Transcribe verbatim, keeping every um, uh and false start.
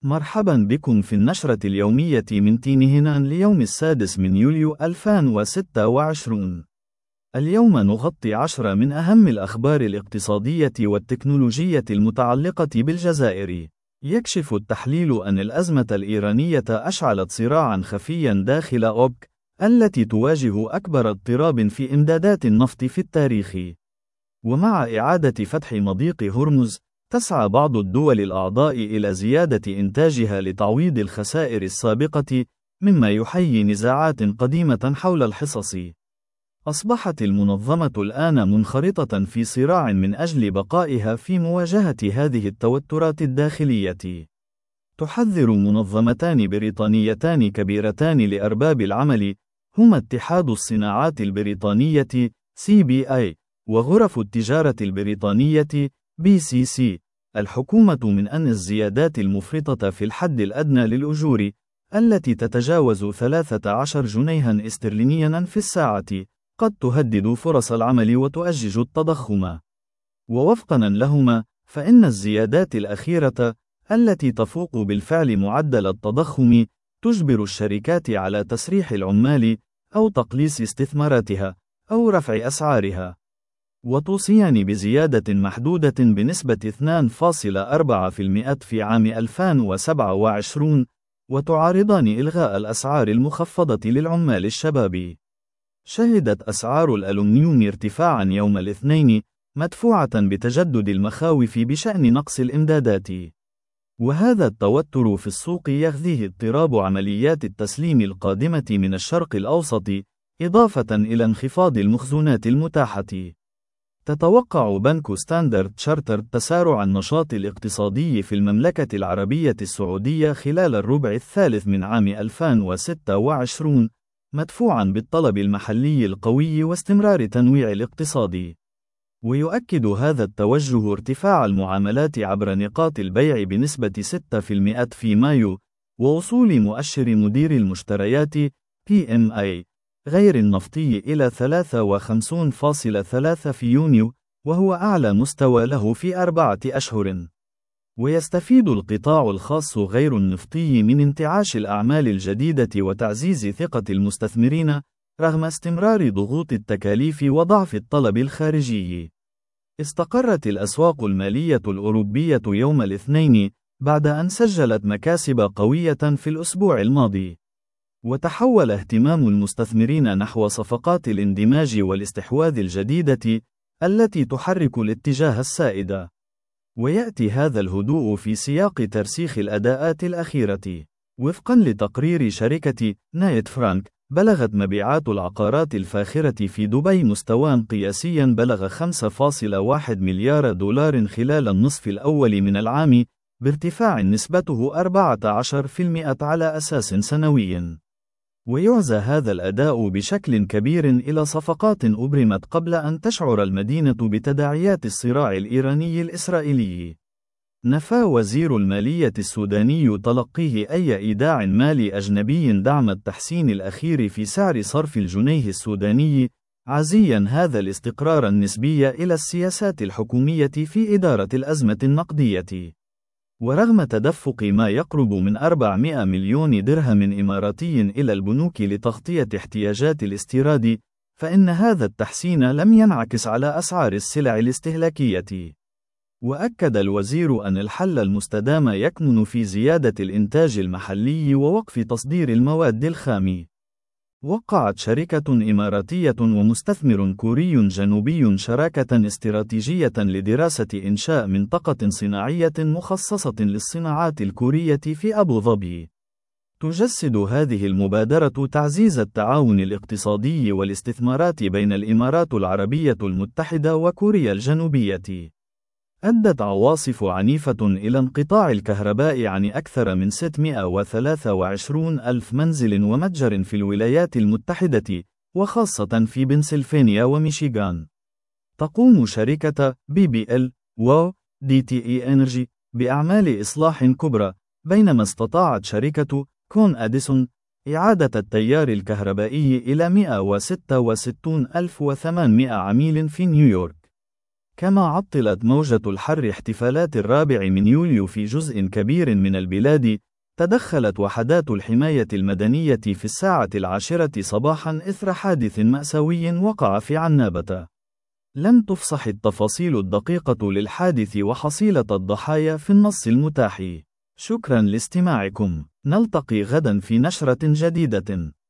مرحبا بكم في النشرة اليومية من تينهنان ليوم السادس من يوليو ألفين وستة وعشرين. اليوم نغطي عشرة من أهم الأخبار الاقتصادية والتكنولوجية المتعلقة بالجزائر. يكشف التحليل أن الأزمة الإيرانية أشعلت صراعا خفيا داخل أوبك، التي تواجه أكبر اضطراب في إمدادات النفط في التاريخ. ومع إعادة فتح مضيق هرمز، تسعى بعض الدول الأعضاء إلى زيادة إنتاجها لتعويض الخسائر السابقة، مما يحيي نزاعات قديمة حول الحصص. أصبحت المنظمة الآن منخرطة في صراع من أجل بقائها في مواجهة هذه التوترات الداخلية. تحذر منظمتان بريطانيتان كبيرتان لأرباب العمل، هما اتحاد الصناعات البريطانية سي بي آي وغرف التجارة البريطانية بي سي سي، الحكومة من أن الزيادات المفرطة في الحد الأدنى للأجور، التي تتجاوز ثلاثة عشر جنيها استرلينيا في الساعة، قد تهدد فرص العمل وتؤجج التضخم. ووفقا لهما، فإن الزيادات الأخيرة، التي تفوق بالفعل معدل التضخم، تجبر الشركات على تسريح العمال، أو تقليص استثماراتها، أو رفع أسعارها. وتوصيان بزيادة محدودة بنسبة اثنين فاصلة أربعة بالمئة في عام ألفين وسبعة وعشرين، وتعارضان إلغاء الأسعار المخفضة للعمال الشباب. شهدت أسعار الألومنيوم ارتفاعا يوم الاثنين، مدفوعة بتجدد المخاوف بشأن نقص الإمدادات. وهذا التوتر في السوق يغذيه اضطراب عمليات التسليم القادمة من الشرق الأوسط، إضافة إلى انخفاض المخزونات المتاحة. تتوقع بنك ستاندرد تشارترد تسارع النشاط الاقتصادي في المملكة العربية السعودية خلال الربع الثالث من عام ألفين وستة وعشرين، مدفوعا بالطلب المحلي القوي واستمرار تنويع الاقتصاد. ويؤكد هذا التوجه ارتفاع المعاملات عبر نقاط البيع بنسبة ستة بالمئة في مايو، ووصول مؤشر مدير المشتريات بي إم آي غير النفطي إلى ثلاثة وخمسين فاصلة ثلاثة في يونيو، وهو أعلى مستوى له في أربعة أشهر. ويستفيد القطاع الخاص غير النفطي من انتعاش الأعمال الجديدة وتعزيز ثقة المستثمرين، رغم استمرار ضغوط التكاليف وضعف الطلب الخارجي. استقرت الأسواق المالية الأوروبية يوم الاثنين بعد أن سجلت مكاسب قوية في الأسبوع الماضي. وتحول اهتمام المستثمرين نحو صفقات الاندماج والاستحواذ الجديدة، التي تحرك الاتجاه السائد. ويأتي هذا الهدوء في سياق ترسيخ الأداءات الأخيرة. وفقا لتقرير شركة نايت فرانك، بلغت مبيعات العقارات الفاخرة في دبي مستوى قياسيا بلغ خمسة فاصلة واحد مليار دولار خلال النصف الأول من العام، بارتفاع نسبته أربعة عشر بالمئة على أساس سنوي. ويعزى هذا الأداء بشكل كبير إلى صفقات أبرمت قبل أن تشعر المدينة بتداعيات الصراع الإيراني الإسرائيلي. نفى وزير المالية السوداني تلقيه أي إيداع مالي أجنبي دعم التحسين الأخير في سعر صرف الجنيه السوداني، عازيا هذا الاستقرار النسبي إلى السياسات الحكومية في إدارة الأزمة النقدية. ورغم تدفق ما يقرب من أربعمائة مليون درهم إماراتي إلى البنوك لتغطية احتياجات الاستيراد، فإن هذا التحسين لم ينعكس على أسعار السلع الاستهلاكية. وأكد الوزير أن الحل المستدام يكمن في زيادة الإنتاج المحلي ووقف تصدير المواد الخام. وقعت شركة إماراتية ومستثمر كوري جنوبي شراكة استراتيجية لدراسة إنشاء منطقة صناعية مخصصة للصناعات الكورية في أبو ظبي. تجسد هذه المبادرة تعزيز التعاون الاقتصادي والاستثمارات بين الإمارات العربية المتحدة وكوريا الجنوبية. أدت عواصف عنيفة إلى انقطاع الكهرباء عن أكثر من ستمائة وثلاثة وعشرين ألف منزل ومتجر في الولايات المتحدة، وخاصة في بنسلفانيا وميشيغان. تقوم شركة بي بي إل و دي تي إي إنرجي بأعمال إصلاح كبرى، بينما استطاعت شركة كون أديسون إعادة التيار الكهربائي إلى مائة وستة وستين ألف وثمانمائة عميل في نيويورك. كما عطلت موجة الحر احتفالات الرابع من يوليو في جزء كبير من البلاد، تدخلت وحدات الحماية المدنية في الساعة العاشرة صباحا إثر حادث مأساوي وقع في عنابة. لم تفصح التفاصيل الدقيقة للحادث وحصيلة الضحايا في النص المتاح. شكرا لاستماعكم. نلتقي غدا في نشرة جديدة.